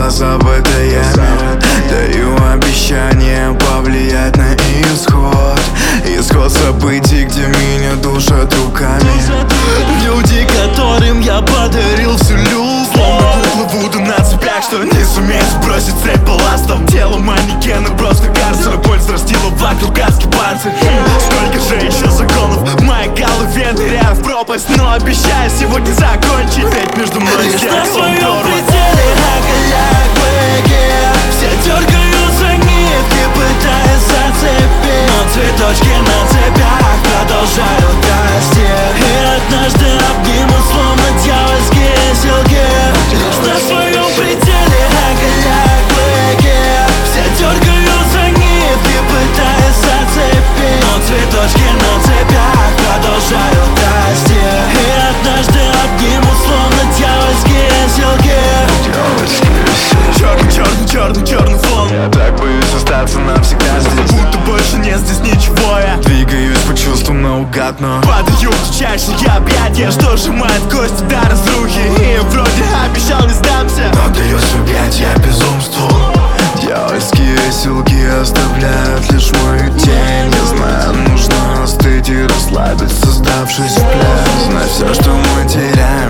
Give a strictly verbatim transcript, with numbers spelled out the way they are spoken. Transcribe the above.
на забытой яме. Даю обещание повлиять на исход, исход событий, где меня душат руками. Люди, которым я подарил всю любовь, словно куклы Вуду на цепях, что не сумеют сбросить цепь балластов. Тело манекена просто карцер, боль взрастила вокруг адский панцирь. Сколько же еще законов в моей голове, ныряю в пропасть, но обещаю сегодня закончить. Ведь между мной и сердцем на своем порван. пределе, оголяя клыки. Все дергаются нитки, пытаясь зацепить, но цветочки на цепях продолжают расти. И однажды обнимут, словно дьявольские селки. Лишь на своем пределе, оголяя клыки. Все дергаются нитки, пытаясь зацепить, но цветочки на цепях продолжают расти. И однажды обнимут, словно дьявольские селки. Черный, черный, черный, черный фон. Я так боюсь остаться навсегда здесь, Будто больше нет здесь ничего. Я двигаюсь по чувствам наугад, но падаю в чайшие объятия, что сжимает кости до разрухи. И вроде обещал не сдамся, но даюсь в объятия безумству. Дьявольские силки оставляют лишь мою тень. Я знаю, нужно остыть и расслабиться, сдавшись в плен. Знать все, что мы теряем,